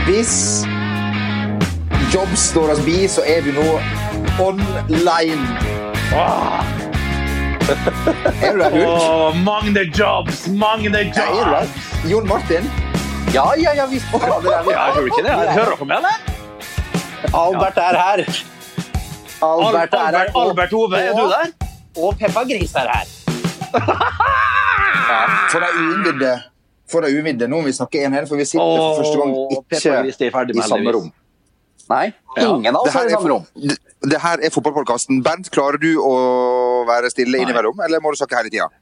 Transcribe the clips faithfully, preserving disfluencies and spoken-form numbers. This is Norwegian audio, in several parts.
Hvis Jobs står oss bi, så er vi nå online. Åh. Er du der, Hulk? Åh, mange jobs, mange jobs. Ja, er du der? Jon Martin? Ja, ja, ja, visst. Ja, det er vi. Ja, hører du ikke det? Hører dere meg, eller? Albert er her. Albert er her. Albert, Albert Ove, er du der? Og Peppa Gris er her. Ja, for det er uinnvidde. For det er uinnvidde. Nå må vi snakke en her, for vi sitter for første gang ikke i samme rom. Nei, ingen av oss er i samme rom. Det her er fotballpodcasten. Bernt, klarer du å være stille innimellom, eller må du snakke hele tiden?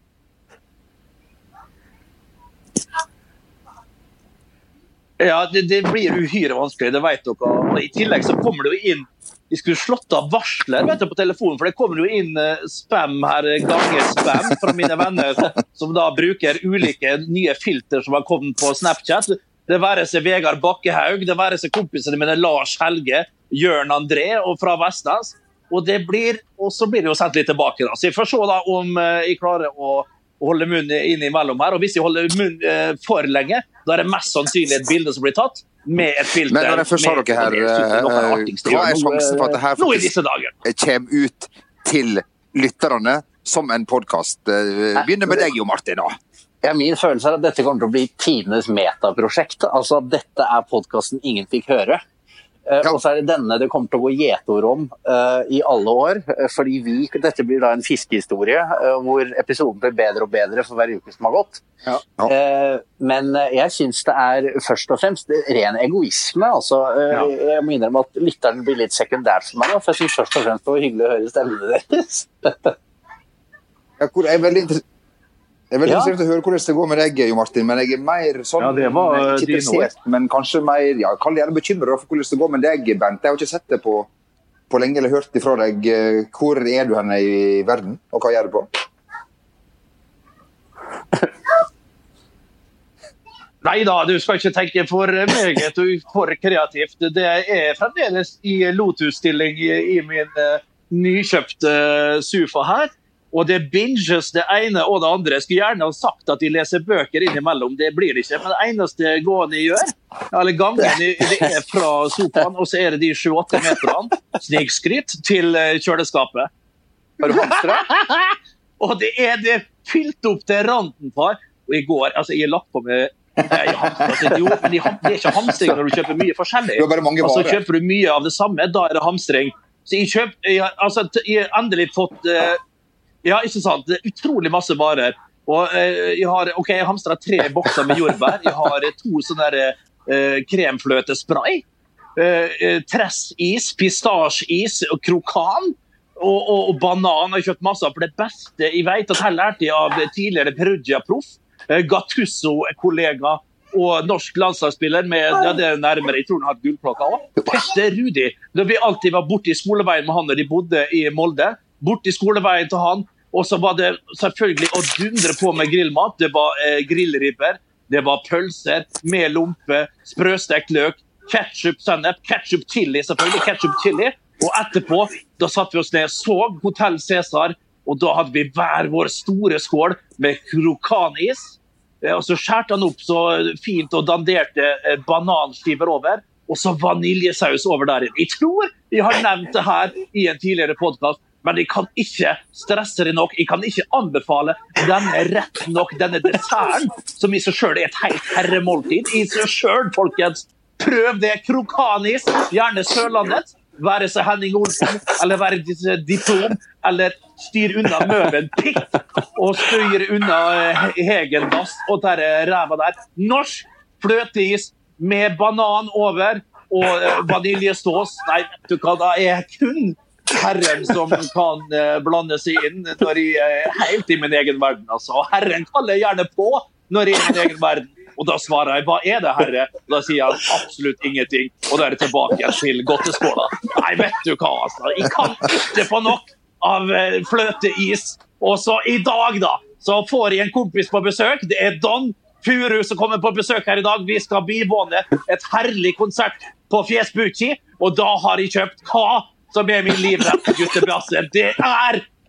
Ja, det, det blir uhyre vanskelig, det vet dere. Og i tillegg så kommer det jo inn, vi skulle slått av varsler vet du, på telefonen, for det kommer jo inn spam her, ganger spam fra mine venner, som da bruker ulike nye filter som har kommet på Snapchat. Det være seg Vegard Bakkehaug, det være seg kompisene mine Lars Helge, Jørn André og fra Vestlands. Og, det blir, og så blir det jo sendt litt tilbake. Da. Så jeg får se da om jeg klarer å holde munnen innimellom her. Og hvis jeg holder munnen for lenge, da er det mest sannsynlig et bilde som blir tatt med et filter. Men når jeg først har dere her, hva er sjansen for at det her faktisk kommer ut til lytterne som en podcast? Begynner med deg jo, Martin, da. Ja, min følelse er at dette kommer til å bli tidenes metaprosjekt. Altså, dette er podcasten ingen fikk høre. Uh, ja. Og så er det denne det kommer til å gå gjetord om uh, i alle år, uh, fordi vi, dette blir da en fiskehistorie uh, hvor episoden blir bedre og bedre for hver uke som har gått. Ja. Ja. Uh, men uh, jeg synes det er først og fremst ren egoisme. Altså, uh, ja. Jeg må innrømme at lytteren blir litt sekundært for meg, for jeg synes først og fremst det var hyggelig å høre stemmene deres. Ja, hvor er veldig interessant. Jeg er veldig interessert ja. å høre hvordan det går med deg, Jo Martin, men jeg er mer sånn, ja, det var, ikke interessert, men kanskje mer, ja, kall det gjerne bekymret for hvordan det går med deg, Bernt. Jeg har ikke sett det på, på lenge, eller hørt ifra deg. Hvor er du henne i verden, og hva gjør du på? Neida, du skal ikke tenke for meget og for kreativt. Det er fremdeles i Lotus-stilling i, i min uh, nykjøpte uh, sofa her. Og det binges det ene og det andre. Jeg skulle gjerne ha sagt at de leser bøker innimellom. Det blir det ikke. Men det eneste gående jeg gjør, eller gangen, det er fra sofaen, og så er det de sju-åtte meterne snikskritt til kjøleskapet. Har du hamstre? Og det er det fylt opp til randen på. Og i går, altså jeg har lagt på med jeg hamstrer, jo, men det er ikke hamstring når du kjøper mye forskjellig. Altså kjøper du mye av det samme, da er det hamstring. Så jeg kjøper, jeg, altså jeg har endelig fått ja, ikke sant. Det er utrolig masse varer. Og eh, jeg har, ok, jeg hamstret tre bokser med jordbær. Jeg har to sånne der, eh, kremfløtespray. Eh, tressis, pistasjeis, og krokan. Og, og, og banan har jeg kjøpt masse av. For det beste jeg vet at her lærte jeg av tidligere Perugia-proff. Eh, Gattuso-kollega og norsk landslagsspiller med, ja, det er nærmere, jeg tror han har et gullklokka også. Petter Rudi. Da vi alltid var borte i skoleveien med han når de bodde i Molde. Borte i skoleveien til han. Og så var det selvfølgelig å dundre på med grillmat. Det var eh, grillribber, det var pølser med lompe, sprøstekt løk, ketchup, sennep, ketchup chili selvfølgelig, ketchup chili. Og etterpå, da satt vi oss ned, så Hotel Cæsar, og da hadde vi hver vår store skål med krokanis. Eh, og så skjærte han opp så fint og danderte eh, bananskiver over, og så vaniljesaus over der. Jeg tror jeg har nevnt det her i en tidligere podcast, men jeg kan ikke stresse det nok. Jeg kan ikke anbefale denne rett nok, denne desserten, som i seg selv er et helt herremåltid. I seg selv, folkens, prøv det. Krokanis, gjerne Sørlandet. Være seg Henning Olsen, eller være diplom, eller styr unna møven pikk, og styr unna Hegendass, og der ræva der. Norsk fløteis med banan over, og vaniljestås. Nei, vet du hva, da er jeg kun Herren som kan uh, blande seg inn når jeg er helt i min egen verden. Altså. Herren kaller gjerne på når jeg er i min egen verden. Og da svarer jeg, hva er det, herre? Da sier han absolutt ingenting. Og da er det tilbake til godteskåla. Nei, vet du hva, altså. Jeg kan ikke få nok av uh, fløteis. Og så i dag, da, så får jeg en kompis på besøk. Det er Don Furu som kommer på besøk her i dag. Vi skal bivåne et herlig konsert på Fiesbucci. Og da har jeg kjøpt hva som er min livrett, guttebrasser. Det er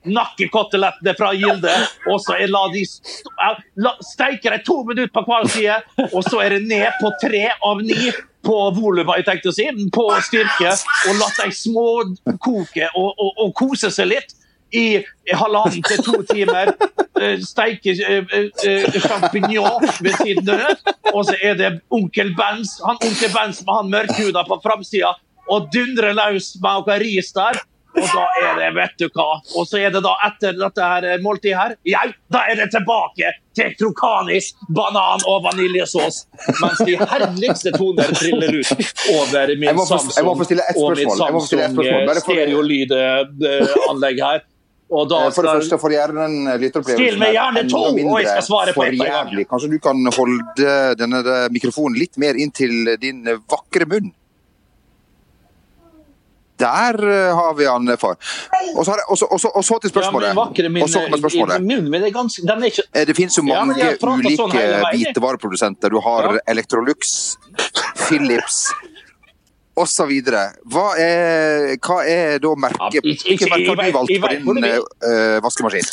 nakkekotelettene fra Gilde, og så er la de steiker det to minutter på hver side, og så er det ned på tre av ni på volum, jeg tenkte å si, på styrke, og la de små koke og, og, og kose seg litt i halvannen til to timer, steike champignon ved siden av, og så er det onkel Benz, han onkel Benz med han mørkhuda på framsida, og dundre løs med noe ris der, og da er det, vet du hva, og så er det da etter dette her måltid her, ja, da er det tilbake til krokanis, banan og vaniljesås, mens de herligste toner triller ut over min Samsung og min Samsung stereolydanlegg her. Og da for det første, for gjerne den lytteropplevelsen Still meg gjerne to, og jeg skal svare på en gang. Kanskje du kan holde denne mikrofonen litt mer inn til din vakre munn. Der har vi han for. Og så, og så, og så, og så til spørsmålet. Ja, men vakre min, og så kommer spørsmålet. Min, men det, er ganske, den er ikke... Det finnes jo mange ja, ulike sånn hvitevareprodusenter. Du har ja. Electrolux, Philips og så videre. Hva er, hva er da merket? Ja, Hvilke merker har du valgt på din uh, vaskemaskin?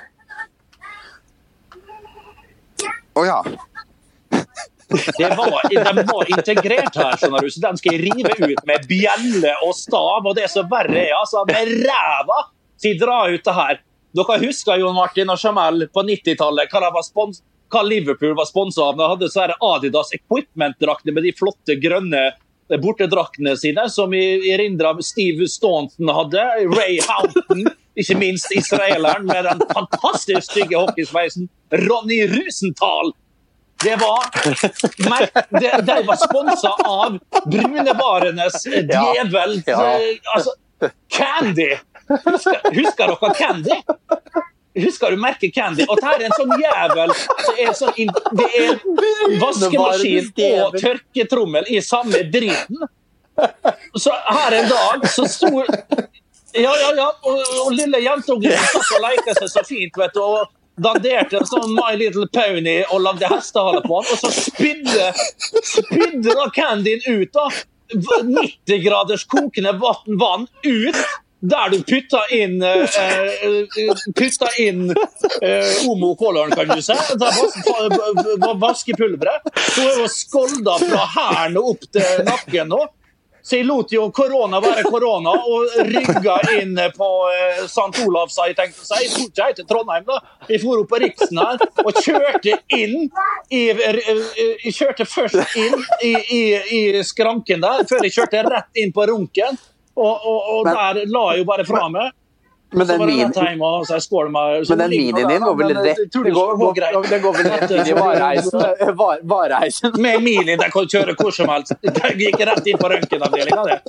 Å ja. Det var, de var integrert her, skjønner du, så den skal jeg rive ut med bjelle og stav, og det er så verre er, altså, med ræva, så jeg drar ut det her. Dere husker Jon Martin og Jamel på nittitallet, hva, var spons, hva Liverpool var sponset av, de hadde så her Adidas Equipment-draktene med de flotte grønne bortedraktene sine, som i, i rindra Steve Staunton hadde, Ray Houghton, ikke minst israeleren med den fantastisk stygge hockeysveisen, Ronny Rusenthal. Det var, de, de var sponset av Brunevarenes djevel, ja, ja. Altså, Candy. Husker, husker dere Candy? Husker du merket Candy? Og det her er en sånn jævel, så er sånn, det er vaskemaskin og tørketrommel i samme driten. Så her en dag, så stor... Ja, ja, ja, og, og lille jentungen satt og leker seg så fint, vet du, og danderte en sånn My Little Pony og lagde hestehale på han, og så spydde, spydde da Candyen ut da, nitti graders kokende vatten vann ut, der du putta inn uh, putta inn uh, omo-kåleren, kan du si, der vaskepulveret, så er jo skolda fra herne opp til nakken nå. Så jeg lot jo korona være korona, og rygga inn på uh, Sant Olavs, jeg tenkte å si. Jeg tror ikke jeg til Trondheim da. Jeg for opp på Riksen her, og kjørte inn, i, uh, jeg kjørte først inn i, i, i skranken der, før jeg kjørte rett inn på runken, og, og, og men, der la jeg jo bare fra meg. Men den, min, hjemme, så jeg skål meg, så men den minien din går vel rett, det går, går, det går vel rett inn i vareheisen, vareheisen. Med minien, den kan kjøre hvor som helst. Den gikk rett inn på røntgenavdelingen, det.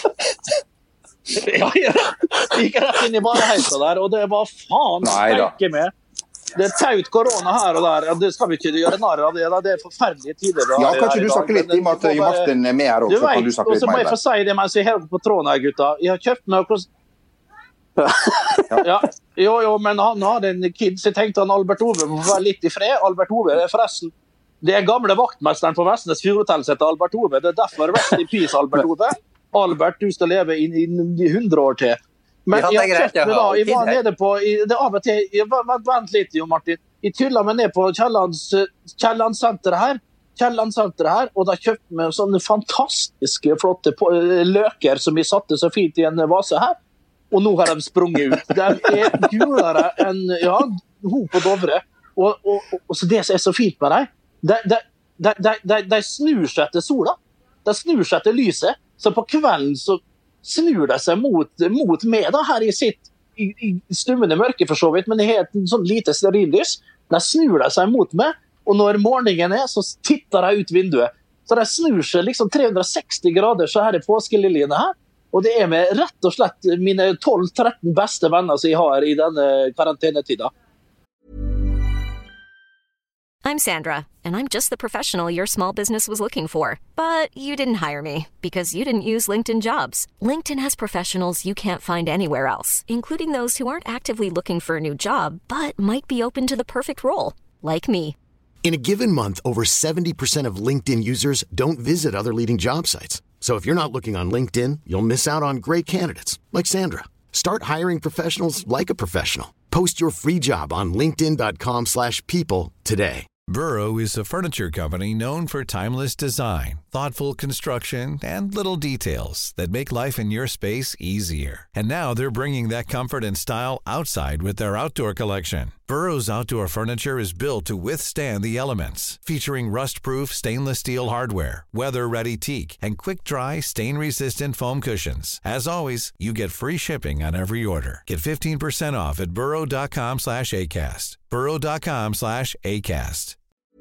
Ja, jeg gikk rett inn i vareheisen der, og det var faen steike med. Det er taut korona her og der, det skal vi ikke gjøre narr av det, det er forferdelige tider. Ja, kanskje du snakker litt i og med at Martin er med her også, kan du snakke litt mer. Og så må jeg få si det mens jeg er her på tråden her, gutta. Jeg har kjøpt meg ja. Jo, jo, men han hadde en kid, så jeg tenkte han Albert Ove må være litt i fred. Albert Ove er forresten det er gamle vaktmesteren på Vestnes Fjordhotell som heter Albert Ove. Det er derfor rest in peace, Albert Ove. Albert, du skal leve i, i, i hundre år til. Men ja, jeg, greit, jeg, da, jeg var nede på jeg, det av og til, jeg, vent litt jo Martin, jeg tylla meg ned på Kjellandsenteret her Kjellandsenteret her, og da kjøpte vi sånne fantastiske flotte løker som vi satte så fint i en vase her. Og nå har de sprunget ut. De er gulere enn, ja, ho på Dovre. Og, og, og, og så det som er så fint med dem, de, de, de, de, de snur seg til sola. De snur seg til lyset. Så på kvelden så snur de seg mot, mot meg da, her i sitt i, i stummende mørke for så vidt, men det er et sånn lite stearinlys. De snur de seg mot meg, og når morgenen er, så titter de ut vinduet. Så de snur seg liksom tre hundre og seksti grader så her i påskeliljene her. Og det er med rett og slett mine tolv tretten beste venner som jeg har i denne karantenetida. I'm Sandra, and I'm just the professional your small business was looking for. But you didn't hire me because you didn't use LinkedIn Jobs. LinkedIn has professionals you can't find anywhere else, including those who aren't actively looking for a new job, but might be open to the perfect role, like me. In a given month, over seventy percent of LinkedIn users don't visit other leading job sites. So if you're not looking on LinkedIn, you'll miss out on great candidates like Sandra. Start hiring professionals like a professional. Post your free job on linkedin.com slash people today. Burrow is a furniture company known for timeless design, thoughtful construction, and little details that make life in your space easier. And now they're bringing that comfort and style outside with their outdoor collection. Burrow's outdoor furniture is built to withstand the elements, featuring rust-proof stainless steel hardware, weather-ready teak, and quick-dry, stain-resistant foam cushions. As always, you get free shipping on every order. Get fifteen percent off at burrow.com slash ACAST. burrow.com slash ACAST.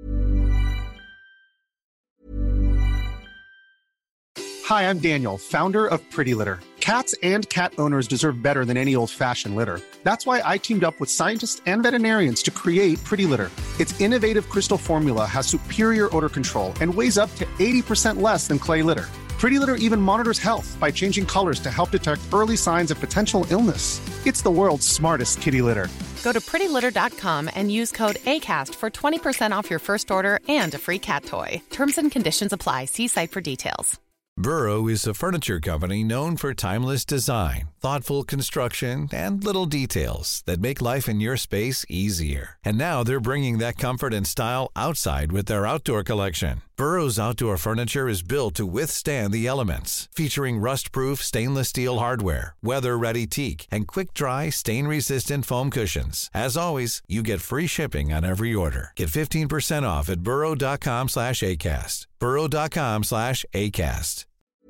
Hi, I'm Daniel, founder of Pretty Litter. Cats and cat owners deserve better than any old-fashioned litter. That's why I teamed up with scientists and veterinarians to create Pretty Litter. Its innovative crystal formula has superior odor control and weighs up to eighty percent less than clay litter. Pretty Litter even monitors health by changing colors to help detect early signs of potential illness. It's the world's smartest kitty litter. Go to pretty litter dot com and use code ACAST for twenty percent off your first order and a free cat toy. Terms and conditions apply. See site for details. Burrow is a furniture company known for timeless design, thoughtful construction, and little details that make life in your space easier. And now they're bringing that comfort and style outside with their outdoor collection. Burrow's outdoor furniture is built to withstand the elements, featuring rust-proof stainless steel hardware, weather-ready teak, and quick-dry, stain-resistant foam cushions. As always, you get free shipping on every order. Get fifteen percent off at burrow.com slash ACAST. burrow.com slash ACAST.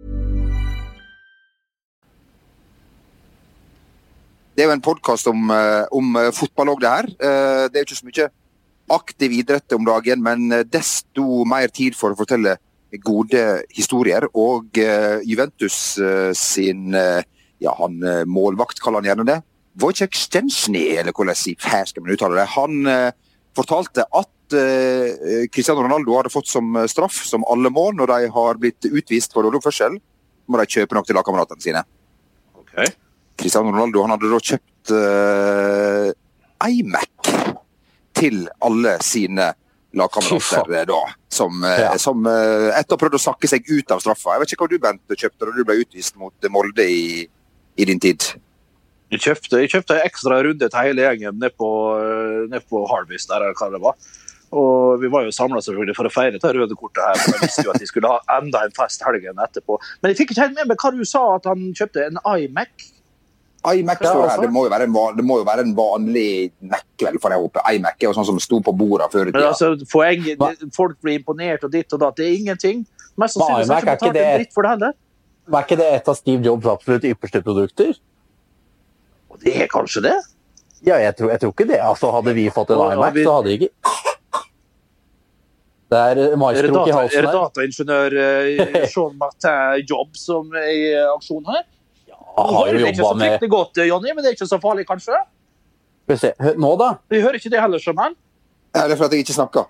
Det er jo en podcast om, om fotball også det her. Det er jo ikke så mye aktiv idrett om dagen, men desto mer tid for å fortelle gode historier. Og Juventus sin, ja, han målvakt kaller han gjerne det, Wojciech Szczęsny, eller hvordan jeg sier, skal man uttale det. Han fortalte at Cristiano Ronaldo hadde fått som straff, som alle må, når de har blitt utvist for dårlig oppførsel, må de kjøpe nok til lagkameratene sine. Ok. Cristiano Ronaldo, han hadde da kjøpt uh, iMac til alle sine lagkamerater da, som, ja. som uh, etter å prøve å sakke seg ut av straffa. Jeg vet ikke hva du, Bent, kjøpte da du ble utvist mot Molde i, i din tid. Jeg kjøpte, jeg kjøpte ekstra runde til hele gjengen ned på, ned på Harvest, der hva det var. Og vi var jo samlet selvfølgelig for å feire det røde kortet her, for jeg visste jo at de skulle ha enda en fest helgen etterpå. Men jeg fikk ikke helt med meg hva du sa, at han kjøpte en iMac. iMac står her, det må jo være en, det må jo være en vanlig Mac, vel, for jeg håper. iMac er jo sånn som stod på bordet før i tida. Altså, poeng, folk blir imponert og ditt og datt, det er ingenting. Mest sannsynlig er ikke det, dritt for det heller. Er ikke det et av Steve Jobs absolutt ypperste produkter? Og det er kanskje det? Ja, jeg tror, jeg tror ikke det. Altså, hadde vi fått en iMac, så hadde vi ikke... Det er maestro i halsen her. Er det dataingeniør uh, Sean Martin Jobb som er i aksjon her? Ja, har jo jobbet med... Det er ikke så fryktelig godt, Jonny, men det er ikke så farlig, kanskje? Skal vi se, nå da? Vi hører ikke det heller, Sjöman. Ja, det er for at jeg ikke snakker.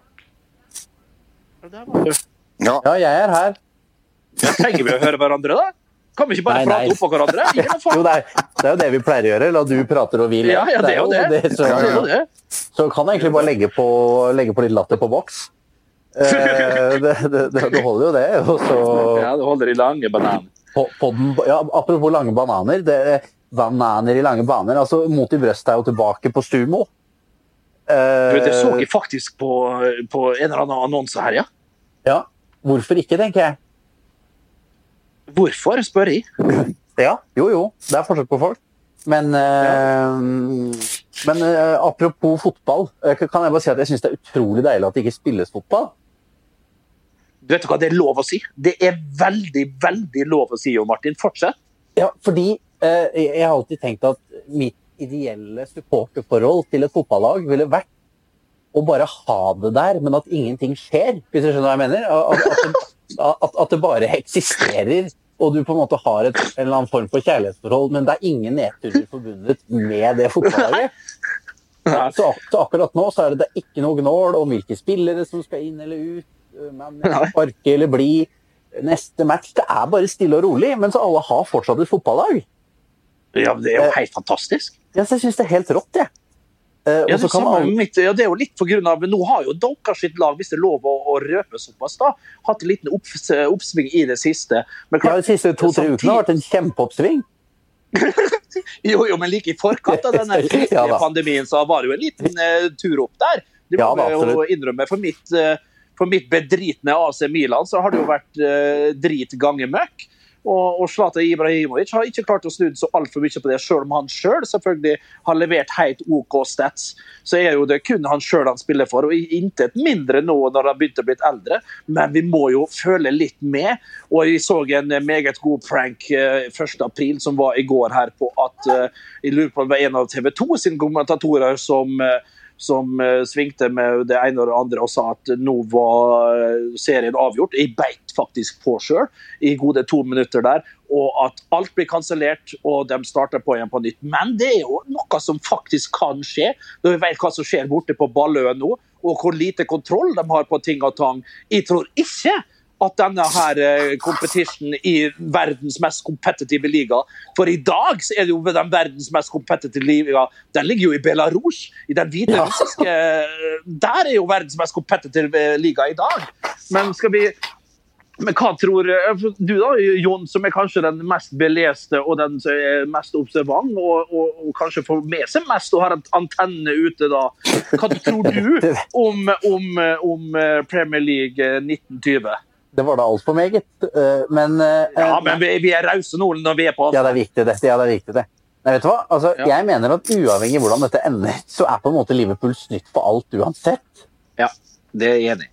Ja, ja jeg er her. Jeg trenger vi å høre hverandre, da? Kan vi ikke bare nei, prate nei. Opp på hverandre? Jo, det er, det er jo det vi pleier å gjøre, la du prater og vi ler. Ja, ja, det er jo det. det, det så, ja, ja. Så kan jeg egentlig bare legge på, legge på litt latter på boks. eh, det, det, det holder jo det. Og så, ja, det holder i lange bananer. På, på den, ja, apropos lange bananer, det, bananer i lange baner, altså Mot i brøstet er jo tilbake på Stumo. Eh, du vet, jeg så ikke faktisk på, på en eller annen annonse her, ja. Ja, hvorfor ikke, tenker jeg. Hvorfor, spør jeg? Ja, jo jo, det er forskjell på folk. Men, ja. øh, men øh, apropos fotball, kan jeg bare si at jeg synes det er utrolig deilig at det ikke spilles fotball. Du vet hva, det er lov å si. Det er veldig, veldig lov å si, Jo Martin. Fortsett. Ja, fordi øh, jeg har alltid tenkt at mitt ideelle supporterforhold til et fotballag ville vært å bare ha det der, men at ingenting skjer, hvis du skjønner hva jeg mener. At, at, det, at, at det bare eksisterer, og du på en måte har et, en eller annen form for kjærlighetsforhold, men det er ingen nedturer forbundet med det fotballaget. Så, så akkurat nå så er det, det er ikke noe gnål om hvilke spillere som skal inn eller ut, men sparke eller bli. Neste match, det er bare stille og rolig, men så alle har fortsatt et fotballag. Ja, det er jo helt fantastisk. Ja, så jeg synes det er helt rått, jeg. Uh, ja, det, alle... mitt, ja, det er jo litt på grunn av, nå har jo Donkers sitt lag, hvis det er lov å, å røpe såpass da, hatt en liten opps, oppsving i det siste. Men klart, ja, de siste to-tre ukene har vært en kjempeoppsving. jo, jo, men like I forkant av denne ja, pandemien så var det jo en liten uh, tur opp der. Det må ja, jo innrømme for mitt, uh, for mitt bedritne A C Milan så har det jo vært uh, drit gange møkk. Og, og Zlatan Ibrahimovic har ikke klart å snu så alt for mye på det, selv om han selv selvfølgelig har levert helt OK stats. Så er jo det kun han selv han spiller for, og intet mindre nå når han begynte å bli eldre. Men vi må jo føle litt med. Og jeg så en meget god prank uh, første april som var I går her på at uh, jeg lurer på det var en av T V to sine kommentatorer som uh, som uh, svingte med det ene og det andre og sa at nå var serien avgjort. Jeg beit faktisk på selv I gode to minutter der, og at alt blir kansellert, og de starter på igjen på nytt. Men det er jo noe som faktisk kan skje, når vi vet hva som skjer borte på Balløen nå, og hvor lite kontroll de har på ting og tang. Jeg tror ikke at denne her competition I verdens mest kompetitive liga, for I dag så er det jo den verdens mest kompetitive liga, den ligger jo I Belarus, I den hviterussiske, der er jo verdens mest kompetitive liga I dag. Men skal vi, men hva tror du da, Jon, som er kanskje den mest beleste og den som er mest observant og, og, og kanskje får med seg mest og har en antenne ute da, hva tror du om, om, om Premier League nitten tjue? Det var da alt for meget, men... Ja, men vi, vi er rause nå når vi er på... Ja, det er viktig det. Ja, det er viktig det. Men vet du hva? Altså, ja. Jeg mener at uavhengig hvordan dette ender, så er på en måte Liverpool snytt for alt uansett. Ja, det er jeg enig.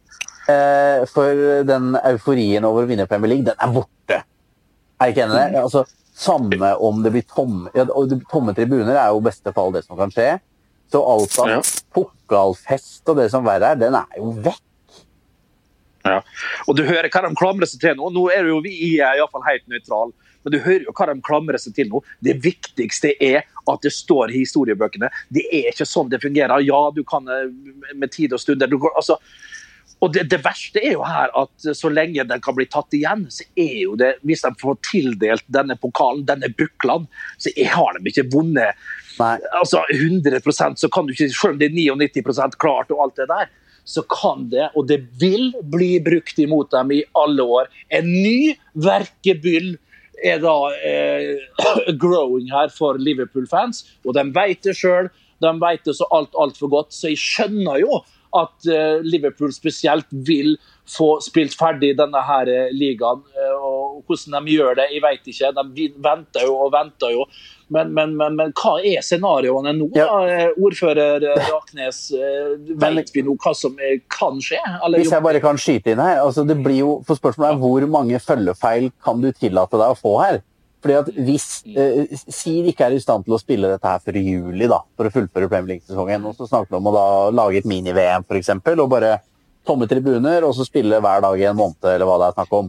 For den euforien over å vinne Premier League, den er borte. Er ikke enig det? Altså, samme om det blir tomme... Ja, tomme tribuner er jo beste fall det som kan skje. Så alt av ja. Pokalfest og det som verre er, den er jo vekk. Ja. Og du hører hva de klamrer seg til nå. Nå er jo vi I hvert fall helt nøytral, men du hører jo hva de klamrer seg til nå. Det viktigste er at det står I historiebøkene. Det er ikke sånn det fungerer. Ja, du kan med tid og stunder. Du, altså, og det, det verste er jo her at så lenge den kan bli tatt igjen, så er jo det, hvis de får tildelt denne pokalen, denne bukland, så har de ikke vunnet altså hundre prosent, så kan du ikke, selv om det er nittini prosent klart og alt det der, så kan det, og det vil bli brukt imot dem I alle år. En ny verkebyll er da eh, growing her for Liverpool-fans, og de vet det selv, de vet det så alt, alt for godt, så jeg skjønner jo at eh, Liverpool spesielt vil få spilt ferdig denne her eh, ligaen, eh, og hvordan de gjør det, jeg vet ikke, de venter jo og venter jo, Men, men, men, men hva er scenarioene nå? Ja. Ordfører Raknes, vet vi nå hva som kan skje? Eller? Hvis jeg bare kan skyte inn her, altså det blir jo, for spørsmålet er hvor mange følgefeil kan du tillate deg å få her? Fordi at hvis eh, Sir ikke er I stand til å spille dette her før I juli da, for å fullføre Premier League-sesongen, og så snakker vi om å da lage et mini-V M for eksempel, og bare tomme tribuner, og så spille hver dag I en måned, eller hva det er snakk om.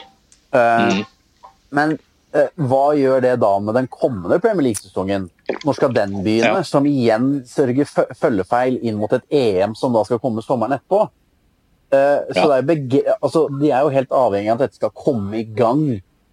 Uh, mm. Men hva gjør det da med den kommende Premier League-sesongen? Når skal den begynne, ja. Som igjen sørger følgefeil inn mot et E M som da skal komme sommeren etterpå? Uh, ja. Så det er bege- altså, de er jo helt avhengig av at dette skal komme I gang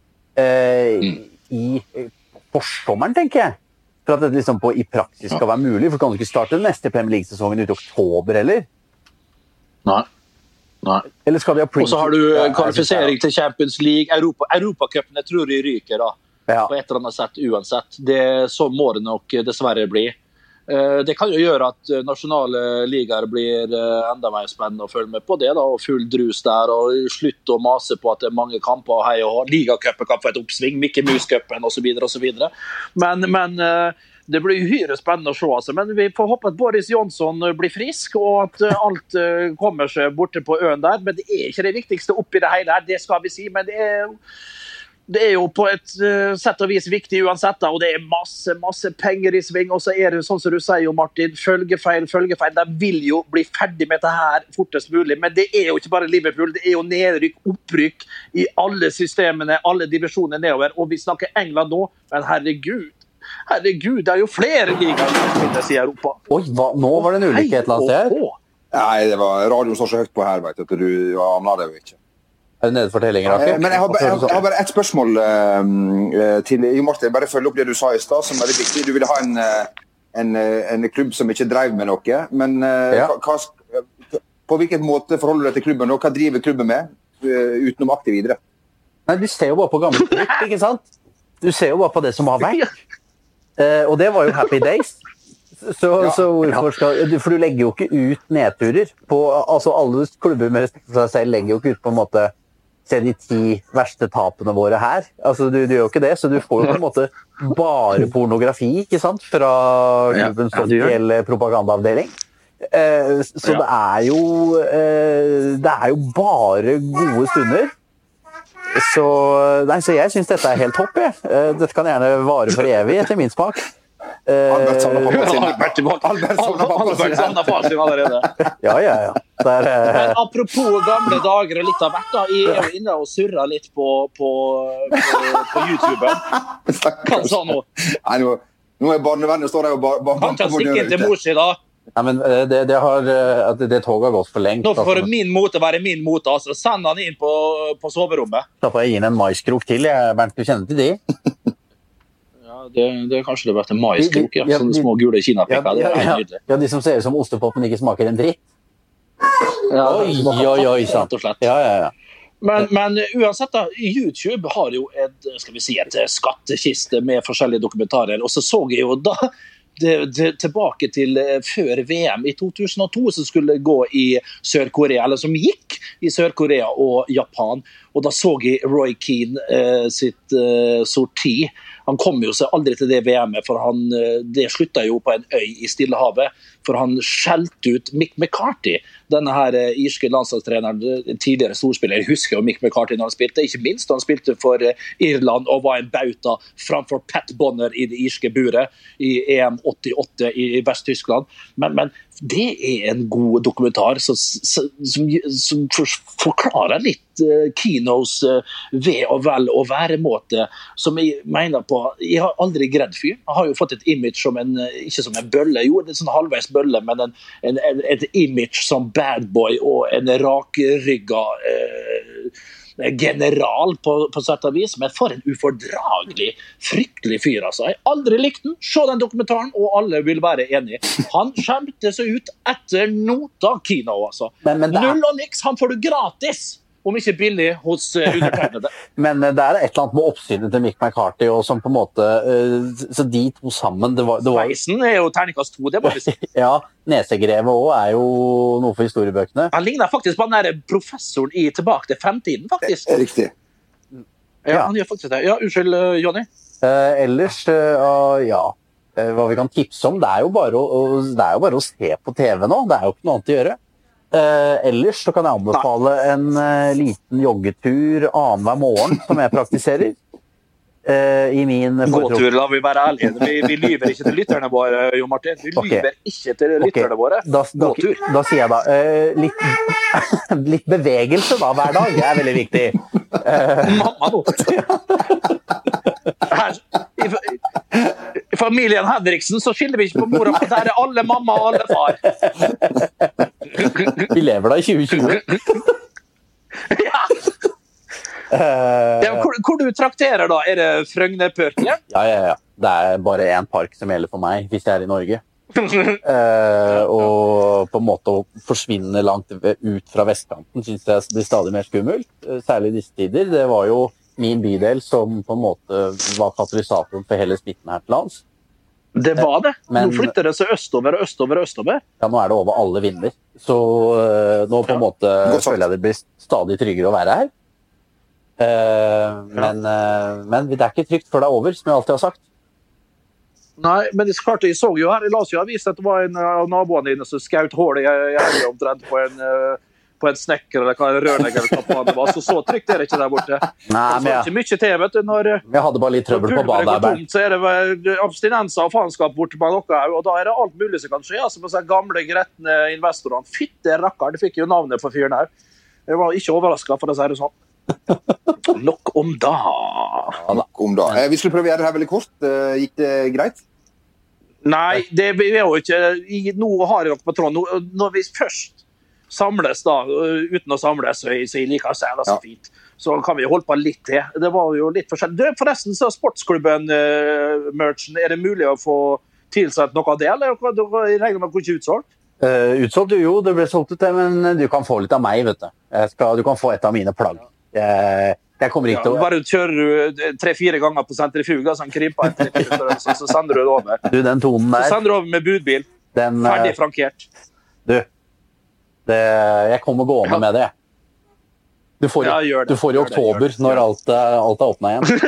uh, mm. I forsommeren, tenker jeg. For at det liksom på, I praksis skal være mulig, for kan du ikke starte den neste Premier League-sesongen ut I oktober, eller? Nei. Nei. Eller skal vi ha og så har du kvalifisering til Champions League, Europa, Europacupen jeg tror de ryker da, ja. På et eller annet sett uansett. Det, så må det nok dessverre bli. Det kan jo gjøre at nasjonale ligaer blir enda mer spennende å følge med på det da, og full drus der, og slutt å mase på at det er mange kamper, og hei og hå. Ligacupen kan få et oppsving, Mickey Mouse-cupen og så videre og så videre. Men, men det blir uhyre spennende å se, altså. Men vi får håpe at Boris Johnson blir frisk, og at alt kommer seg borte på øen der. Men det er ikke det viktigste oppi det hele her, det skal vi si. Men det er, det er jo på et sett og vis viktig uansett, da, og det er masse, masse penger I sving. Og så er det sånn som du sier jo, Martin, følgefeil, følgefeil. De vil jo bli ferdig med det her fortest mulig. Men det er jo ikke bare Liverpool, det er jo nedrykk, opprykk I alle systemene, alle divisjoner nedover. Og vi snakker England nå, men herregud, Herregud, det er jo flere ligaer som spilles I Europa. Oi, hva? Nå var det en ulykke et eller annet sted? Nei, det var radioen står så høyt på her, vet du, at du aner det jo ikke. Er det nedfortellinger, Rakel? Men jeg har, jeg, har, jeg har bare et spørsmål uh, til Jo Martin, bare følge opp det du sa I sted, som er veldig viktig. Du ville ha en, en, en klubb som ikke drev med noe, men uh, ja. hva, på hvilken måte forholder du deg til klubben, og hva driver klubben med, uh, utenom aktiv idrett? Nei, du ser jo bare på gamle trykk, ikke sant? Du ser jo bare på det som har vært. Uh, og det var jo happy days. Så, ja, så hvorfor skal, for du legger jo ikke ut nedturer på, altså alle klubber med respekt for seg selv legger jo ikke ut på en måte se de ti verste tapene våre her, altså du, du gjør jo ikke det, så du får jo på en måte bare pornografi, ikke sant, fra klubbens ja, offisielle propagandaavdeling. Eh, så ja. det er jo eh, det er jo bare gode stunder. Så, nei, så jeg synes dette er helt topp, jeg. Eh, dette kan gjerne vare for evig etter min smak. Albert savner pappa sin. Albert savner far sin allerede. Ja, ja, ja. Der, uh... Men apropos gamle dager og litt av hvert, da. Jeg er jo inne og surrer litt på, på, på, på YouTube. Hva sa nå? Nei, nå, nå er barnevennet står der og bare... Ba, Han kan stikke inn til mor si, da. Ja, men det, det, har, det, det toget har gått for lengt. Nå får min mote være min mote, altså. Send han inn på, på soverommet. Da får jeg gi inn en maiskrok til, jeg, Bernt, du kjenner til de? Det, det er kanskje det vært en maiskrok, ja. Sånne små gule kinapikker, det er helt nydelig. Ja, de som ser ut som ostepop, men ikke smaker en dritt. Ja, oi, oi, oi, sant. Ja, ja, ja. Men, men uansett da, YouTube har jo et, skal vi si, et skattkiste med forskjellige dokumentarer, og så så jeg jo da det, det, tilbake til før V M i to tusen og to, som skulle gå i Sør-Korea, eller som gikk i Sør-Korea og Japan, og da så jeg Roy Keane eh, sitt eh, sorti. Han kom jo seg aldri til det V M-et, for han, det slutta jo på en øy i Stillehavet, for han skjelte ut Mick McCarthy, denne her irske landslagstreneren, tidligere storspiller. Jeg husker jo Mick McCarthy når han spilte, ikke minst han spilte for Irland og var en bauta framfor Pat Bonner i det irske buret i E M åttiåtte i Vest-Tyskland. Men, men det er en god dokumentar som, som, som forklarer litt uh, Kinos uh, ve og vel og væremåte, som jeg mener på. Jeg har aldri gredd fyr. Jeg har jo fått et image som en, ikke som en bølle, jo, det er sånn halvveis bølle, men en, en, en, et image som bad boy og en rakrygga uh, general på, på sett og vis, men for en ufordragelig, fryktelig fyr, altså. Jeg har aldri likt den. Se den dokumentaren, og alle vil være enige. Han skjemte seg ut etter nota kino, altså. Men, men er... Null og niks, han får du gratis! Om ikke billig hos uh, undertegnede. Men uh, det er et eller annet med oppsynet til Mick McCarthy, og som på en måte, uh, så de to sammen, det var... Det var... Sveisen er jo terningkast to, det må vi si. Ja, nesegrevet også er jo noe for historiebøkene. Han ligner faktisk på den der professoren i Tilbake til fremtiden, faktisk. Det er riktig. Ja, han gjør faktisk det. Ja, unnskyld, uh, Johnny. Uh, ellers, uh, ja, uh, hva vi kan tipse om, det er jo bare å, det er jo bare å se på T V nå, det er jo ikke noe annet å gjøre. Uh, ellers så kan jeg anbefale en uh, liten joggetur annenhver morgen som jeg praktiserer uh, i min gåtur. La vi være ærlige, vi, vi lyver ikke til lytterne våre, Jo Martin, vi okay. lyver ikke til lytterne okay. våre. Da, da, gåtur. Da sier jeg da uh, litt, litt bevegelse da hver dag, det er veldig viktig. uh, Mamma nå. Her, i, i familien Henriksen så skiller vi ikke på mora, for der er alle mamma og alle far. Vi lever da i tjue tjue. Ja. Ja, hvor, hvor du trakterer da? Er det Frøgnepørken? Ja, ja, ja. Det er bare en park som gjelder for meg, hvis jeg er i Norge. uh, og på en måte å forsvinne langt ut fra vestkanten synes jeg blir stadig mer skummelt, særlig i disse tider. Det var jo min bydel som på en måte var katalysatoren for hele smitten her til lands. Det var det. Men, nå flytter det seg østover og østover og østover. Ja, nå er det over alle vinder. Så uh, nå på en måte ja, føler jeg det blir stadig tryggere å være her. Uh, men, uh, men det er ikke trygt før det er over, som jeg alltid har sagt. Nei, men det klart, jeg så jo her, jeg la oss jo ha vist at det var en av naboene dine som skaut hål i hjertet omtrent på en... Uh, på en snekker eller hva en rørlegger eller hva det var, så så trygt er det ikke der borte. Nei, men jeg... ikke mye til, vet du, når... Jeg hadde bare litt trøbbel på badet der. Så er det abstinenser og faenskap borte på noe, og da er det alt mulig som kan skje, altså med sånne gamle, gretne investorene. Fytte rakker, det fikk jo navnet for fyren her. Jeg var ikke overrasket for å si det sånn. Nok om da. Ja, nok om da. Vi skulle prøve å gjøre det her veldig kort. Gikk det greit? Nei, det er jo ikke... Nå har jeg nok på tråden. Når vi først samles da, uten å samles, så jeg liker å si det så fint. Så kan vi holde på litt til. Det var jo litt forskjellig. Du, forresten, så sportsklubben-merchen, uh, er det mulig å få tilsett noe av det, eller jeg regner med at det ikke er utsolgt? Uh, utsolgt jo, det ble solgt ut det, men du kan få litt av meg, vet du. Jeg skal, du kan få et av mine plagg. Jeg, Jeg kommer ikke til å... Ja, bare kjører du tre-fire ganger på sentrifuga, sånn kryper en tre-fire, så, så sender du det over. Du, den tonen der... Så sender du over med budbil. Den, ferdig frankert. Du, det, jeg kommer gående med det. Du får, ja, det, du får i oktober, det, det, når alt, alt er åpnet igjen.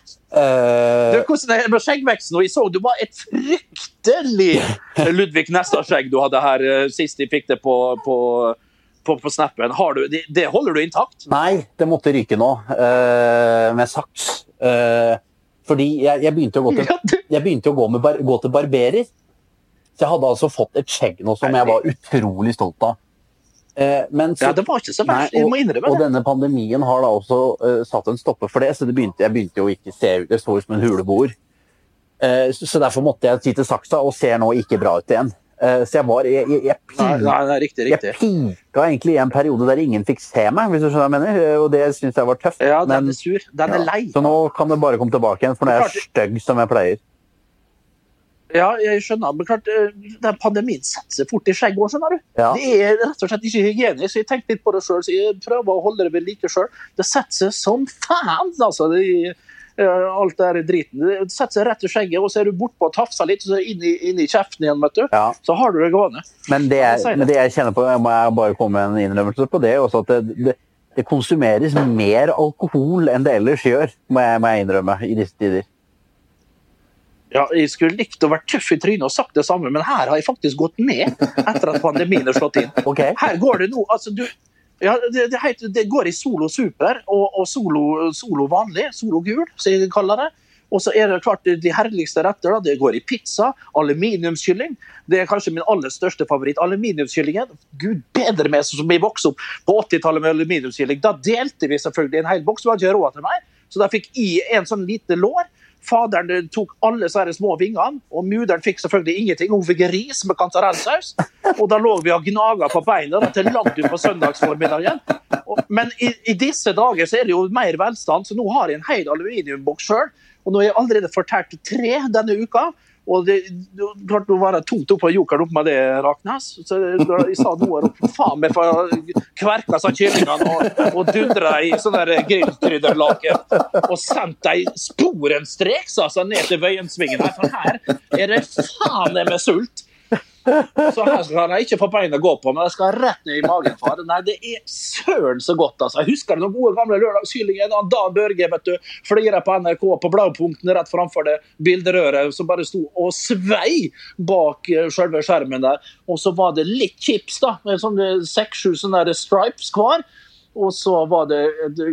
uh, du, hvordan er det med skjeggveksten? Og jeg så du var et fryktelig Ludvig Nessa-skjegg du hadde her sist jeg fikk det på, på, på, på snappen. Har du, det, det holder du intakt? Nei, det måtte ryke nå, uh, med saks. Uh, fordi jeg, jeg, begynte å gå til, jeg begynte å gå, med bar, gå til barberer. Så jeg hadde altså fått et skjegg nå som jeg var utrolig stolt av. Eh, men så, ja, det var ikke så verst, jeg må innrømme det. Og denne pandemien har da også uh, satt en stopper for det, så det begynte, jeg begynte jo ikke se ut, det så ut som en huleboer. Eh, så, så derfor måtte jeg ty til saksa, og ser nå ikke bra ut igjen. Eh, så jeg var, jeg, jeg, jeg, pika, nei, nei, riktig, riktig. jeg pika egentlig i en periode der ingen fikk se meg, hvis du skjønner hva jeg mener, og det synes jeg var tøft. Ja, den men, er sur, den er lei. Ja, så nå kan det bare komme tilbake igjen, for nå er jeg støgg som jeg pleier. Ja, jeg skjønner, men klart, den pandemien setter seg fort i skjegg også, skjønner du. Ja. Det er rett og slett ikke hygienisk, så jeg tenkte litt på det selv, så jeg prøver å holde det ved like selv. Det setter seg som fan, altså, det, alt det der driten. Det setter seg rett i skjegget, og så er du bort på og tafser litt, og så er du inn i, inn i kjeften igjen, vet du. Ja. Så har du det gående. Men det, jeg, men det jeg kjenner på, jeg må jeg bare komme med en innrømmelse på det, også at det, det, det konsumeres mer alkohol enn det ellers gjør, må jeg, må jeg innrømme, i disse tider. Ja, jeg skulle likt å være tøff i trynet og sagt det samme, men her har jeg faktisk gått ned etter at pandemien er slått inn. Okay. Her går det nå, altså du, ja, det, det, heter, det går i solo super og, og solo, solo vanlig, solo gul, så jeg kaller det. Og så er det klart de herligste retter, da. Det går i pizza, aluminiumskylling. Det er kanskje min aller største favoritt, aluminiumskyllingen. Gud bedre med som vi vokste opp på åttitallet med aluminiumskylling. Da delte vi selvfølgelig en hel boks, vi hadde ikke råd til meg. Så da fikk jeg en sånn lite lår. Faderen tok alle sånne små vingene, og muderen fikk selvfølgelig ingenting. Hun fikk ris med kantarellsaus, og da lå vi og gnaget på beina til langt ut på søndagsformiddagen. Men i, i disse dager så er det jo mer velstand, så nå har jeg en hel aluminiumboks selv, og nå har jeg allerede fortært tre denne uka, og det klart å være tungt opp på jokeren opp med det, Raknes. Så jeg sa noe, faen meg for kverka sånn kyllingene og, og dundre i sånne grillkrydderlaken, og sendt deg sporenstreks altså, ned til Vøyensvingen her, for her er det faen det med sult. Så her skal jeg ikke få beina gå på, men jeg skal rett ned i magen, far. Nei, det er søren så godt, altså. Jeg husker det noen gode gamle lørdagskyllinger, en Dan Børge, vet du, flirer på N R K på blaupunktene rett framfor det bilderøret, som bare stod og svei bak selve skjermen der. Og så var det litt chips da, med sånne seks-sju sånne stripes hver, og så var det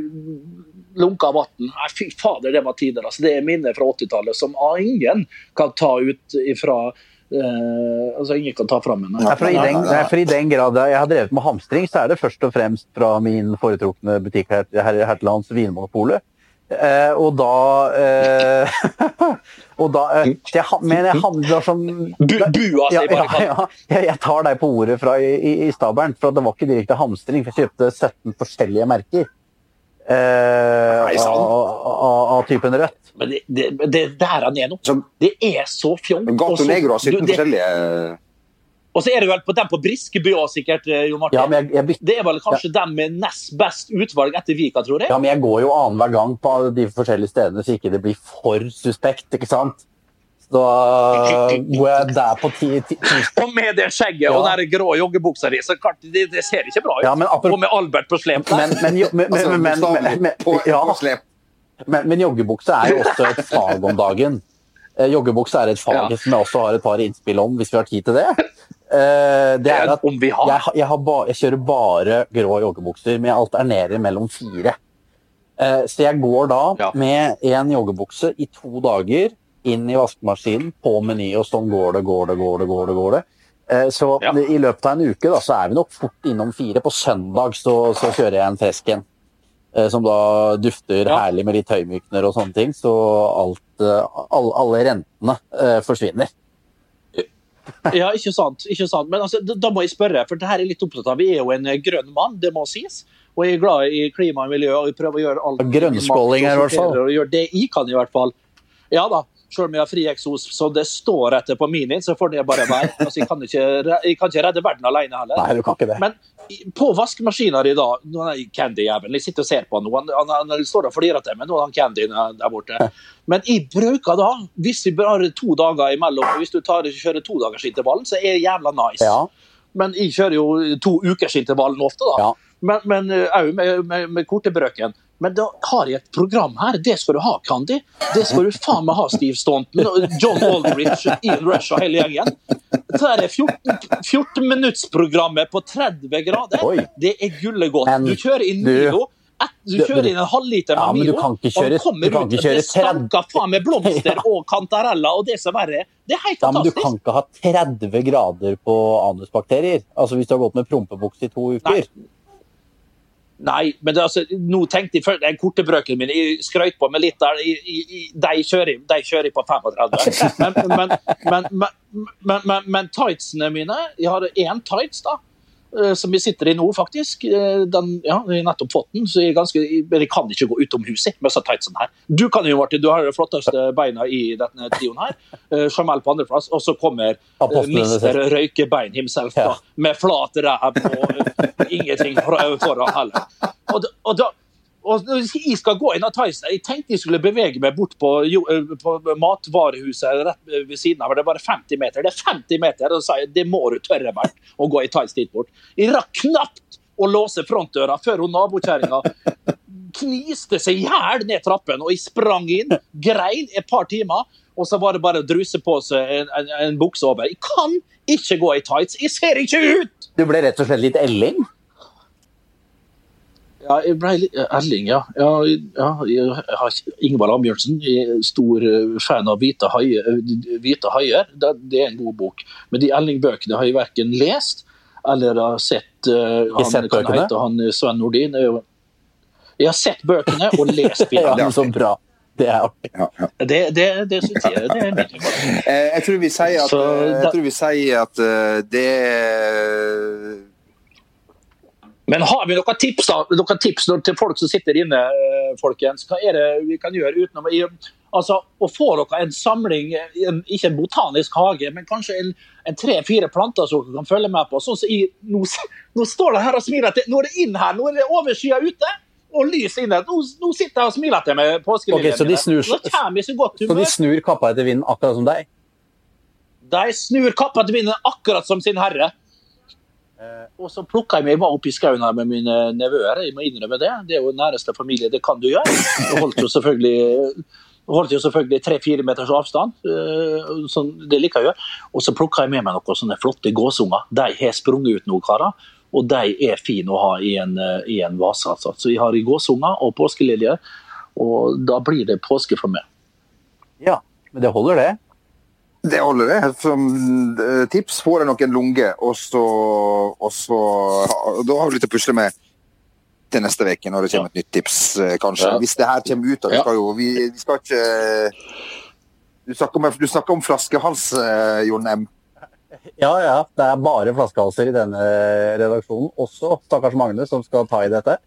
lunka vatten. Nei, fy fader, det var tider, altså. Det er minner fra åttitallet som ingen kan ta ut ifra Uh, altså ingen kan ta frem henne. Ja, for, i den, nei, for i den grad jeg har drevet med hamstring, så er det først og fremst fra min foretrukne butikk her, her, her til lands, Vinmonopolet. Uh, og da uh, og da uh, jeg, men jeg handler som Bua ja, ja, ja, jeg, jeg tar deg på ordet fra i, i, i Stabern, for det var ikke direkte hamstring, for jeg kjøpte sytten forskjellige merker uh, av, av, av typen rødt. Men det, det, det der han er nå, det er så fjong. Gato Negro har sytten forskjellige... Og så er det vel på den på Briskeby også, sikkert, Jo Martin. Ja, men jeg, jeg byt... Det er vel kanskje ja. Den med nest best utvalg etter Vika, tror jeg. Ja, men jeg går jo annen hver gang på de forskjellige stedene, så ikke det blir for suspekt, ikke sant? Så går jeg der på ti... ti, ti. Og med det skjegget ja. Og den grå joggebuksa di, så klart, det, det ser ikke bra ut. Ja, men, og med Albert på slep der. Men, men, men, men, altså, men, men, men, men, på, ja. på slep. Men, men joggebukse er jo også et fag om dagen. Eh, joggebukse er et fag ja. Som jeg også har et par innspill om, hvis vi har tid til det. Eh, det er at om vi har. Jeg, jeg, har ba, jeg kjører bare grå joggebukser, men jeg alternerer mellom fire. Eh, så jeg går da ja. Med en joggebukse i to dager inn i vaskemaskinen på Meny, og sånn går det, går det, går det, går det, går det. Eh, så ja. I løpet av en uke da, så er vi nok fort innom fire. På søndag så, så kjører jeg en fresk en. Som da dufter ja. Herlig med litt høymykner og sånne ting, så alt, all, alle rentene uh, forsvinner. Ja, ikke sant, ikke sant. Men altså, da, da må jeg spørre, for det her er litt opptatt av, vi er jo en grønn mann, det må sies, og jeg er glad i klima og miljø, og jeg prøver å gjøre alt. Grønnskåling her i hvert fall. Og gjøre det jeg kan i hvert fall. Ja da, selv om jeg har fri eksos, så det står etter på minien, så får det bare være. Altså, jeg, kan ikke, jeg kan ikke redde verden alene heller. Nei, du kan ikke det. Men på vaskemaskiner i dag, nå er Candy-jævelen, jeg sitter og ser på noe, han, han, han står og flirer til meg, nå er han Candy der borte. Men jeg bruker da, hvis vi bare har to dager imellom, hvis du tar, kjører to dagers intervallen, så er det jævla nice. Ja. Men jeg kjører jo to ukers intervallen ofte da. Ja. Men, men også med, med, med kortebrøken. Men da har jeg et program her, det skal du ha, Candy. Det skal du faen meg ha, Steve Staunton, John Aldrich, Ian Rush og hele gjengen. Det er fjorten minuttsprogrammet på tretti grader. Oi. Det er gullegodt. Du kjører inn Milo, et, du kjører inn en halvliter med ja, Milo, du kan ikke kjøre, og kommer du kan ut, ikke kjøre det stanker faen med blomster og kantarella, og det som verre. Det er helt ja, men fantastisk. du kan ikke ha tretti grader på anusbakterier. Altså hvis du har gått med prompebuks i to uker. Nei. Nei, men det, altså, nå tenkte jeg før, den kortebrøken min, jeg skrøt på meg litt der, jeg, jeg, de, kjører, de kjører på femogtretti. Men, men, men, men, men, men, men tightsene mine, jeg har en tights da, som jeg sitter i nå faktisk, den, ja, jeg har nettopp fått den, så jeg, ganske, jeg kan ikke gå utom huset med så tightsen her. Du kan jo, Martin, du har det flotteste beina i denne trioen her, Jamal på andre plass, og så kommer mister Røykebein himself da, med flat ræv og ingenting foran heller. Og da, og da og jeg skal gå inn av Tyson, jeg tenkte jeg skulle bevege meg bort på, på matvarehuset rett ved siden av, det er bare femti meter, det er femti meter, og så sa jeg, det må du tørre vært å gå i Tyson dit bort. Jeg rakk knapt å låse frontdøra før hun nabokjæringa kniste seg jævl ned trappen, og jeg sprang inn, grein et par timer, og så var det bare å druse på seg en, en, en bukse over. Jeg kan ikke gå i tights, jeg ser ikke ut! Du ble rett og slett litt elling? Ja, jeg ble litt Erling, ja. ja, ja jeg har Ingvar Ambjørnsen, jeg er stor fan av Hvite haier. Hvite haier, det, det er en god bok. Men de Erling-bøkene har jeg hverken lest, eller har sett, uh, han, sett kan hete han Sven Nordin. Jeg har sett bøkene og lest filmen. Ja, så bra. Det er artig. Ja, ja. Det, det, det synes jeg, det er mitt humor. Jeg tror vi sier at, så, jeg tror vi sier at det Men har vi noen tips da, noen tips til folk som sitter inne, folkens? Hva er det vi kan gjøre utenom altså, å få dere en samling, en, ikke en botanisk hage, men kanskje en, en tre-fire planter som dere kan følge med på. Sånn som i, nå, nå står det her og smiler til, nå er det inn her, nå er det overskya ute, og lys inne. Nå, nå sitter jeg og smiler til med påskeliljen. Okay, så de snur, så, så de snur kappa etter vinden akkurat som deg? De snur kappa etter vinden akkurat som sin herre. Og så plukket jeg meg bare opp i skauen her med mine nevøer, jeg må innrømme det, det er jo næreste familie, det kan du gjøre. Jeg holdt jo selvfølgelig, holdt jo selvfølgelig tre-fire meters avstand, sånn, det liker jeg å gjøre. Og så plukket jeg med meg noen sånne flotte gåsunger, de har sprunget ut noen karer, og de er fine å ha i en, i en vase. Altså. Så jeg har i gåsunger og påskeliljer, og da blir det påske for meg. Ja, men det holder det. Det holder det. Som tips får jeg nok en lunge, og så, og så og da har vi litt å pusle med til neste veke når det kommer et nytt tips, kanskje. Ja. Hvis det her kommer ut, vi skal jo, vi, vi skal ikke du snakker om, du snakker om flaskehals, Jon M. Ja, ja, det er bare flaskehalser i denne redaksjonen, også stakkars Magne som skal ta i dette.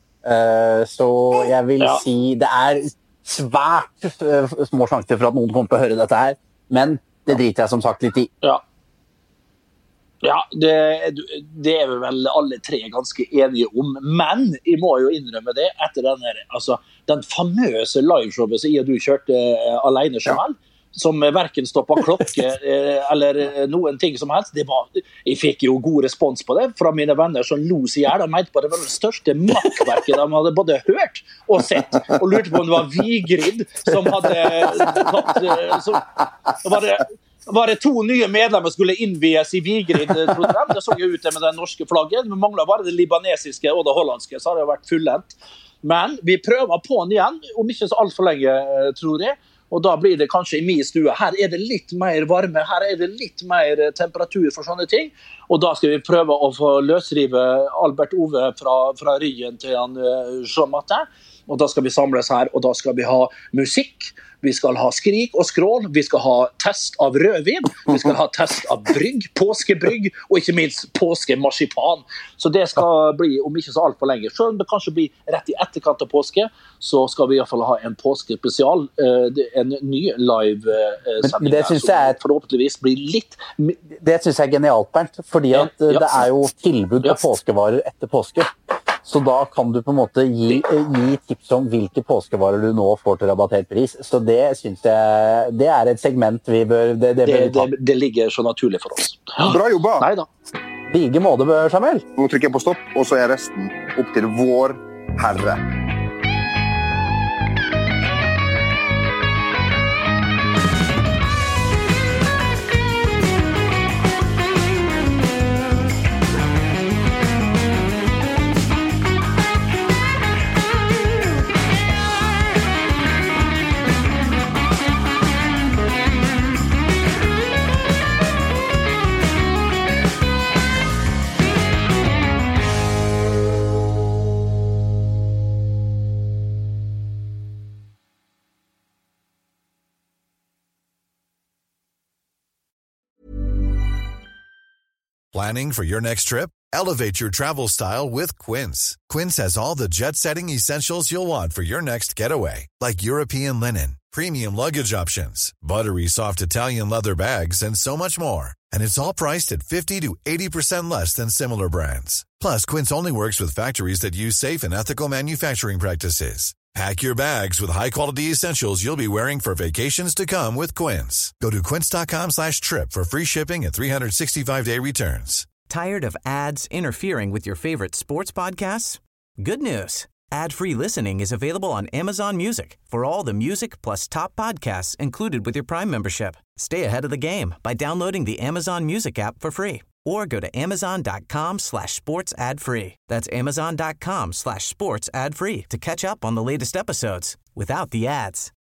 Så jeg vil ja. si, det er svært små sjanser for at noen kommer til å høre dette her. Men det driter jeg som sagt litt i. Ja, ja det, det er vi vel alle tre ganske enige om. Men jeg må jo innrømme det, etter denne, altså, den famøse liveshowet som jeg og du kjørte uh, alene selv, ja. Som hverken stoppet klokke uh, eller noen ting som helst. Det var, jeg fikk jo god respons på det fra mine venner som lo seg ihjel. De mente på det var det største makkverket de hadde både hørt og sett, og lurte på om det var Vigrid som hadde tatt uh, så, var det var det to nye medlemmer som skulle innvies i Vigrid, trodde de. Det så jo ut med det norske flagget. Vi manglet bare det libanesiske og det hollandske, så har det vært fullendt. Men vi prøver på den igjen, om ikke så alt for lenge, tror jeg. Og da blir det kanskje i min stue. Her er det litt mer varme, her er det litt mer temperatur for sånne ting. Og da skal vi prøve å få løsrive Albert Ove fra, fra ryggen til han Jean Martin. Og da skal vi samles her, og da skal vi ha musikk. vi skal ha skrik og skrål, vi skal ha test av rødvin, vi skal ha test av brygg, påskebrygg, og ikke minst påskemarsipan. Så det skal bli om ikke så alt for lenge. Selv om det kanskje blir rett i etterkant av påske, så skal vi i hvert fall ha en påskespesial, en ny live-sending. Det synes jeg er, forhåpentligvis blir litt... Det synes jeg er genialt, Bernt, fordi at ja, ja. det er jo tilbud på ja. påskevarer etter påske. Så da kan du på en måte gi, gi tips om hvilke påskevarer du nå får til rabattert pris. Så det synes jeg, det er et segment vi bør, det, det, det, bør vi ta. Det, det ligger så naturlig for oss. Bra jobba! Neida. Like måte, Samuel. Nå trykker jeg på stopp, og så er resten opp til vår Herre. Planning for your next trip? Elevate your travel style with Quince. Quince has all the jet-setting essentials you'll want for your next getaway, like European linen, premium luggage options, buttery soft Italian leather bags, and so much more. And it's all priced at fifty to eighty percent less than similar brands. Plus, Quince only works with factories that use safe and ethical manufacturing practices. Pack your bags with high-quality essentials you'll be wearing for vacations to come with Quince. Go to quince.com slash trip for free shipping and three sixty-five day returns. Tired of ads interfering with your favorite sports podcasts? Good news. Ad-free listening is available on Amazon Music for all the music plus top podcasts included with your Prime membership. Stay ahead of the game by downloading the Amazon Music app for free or go to amazon.com slash sports ad free. That's amazon.com slash sports ad free to catch up on the latest episodes without the ads.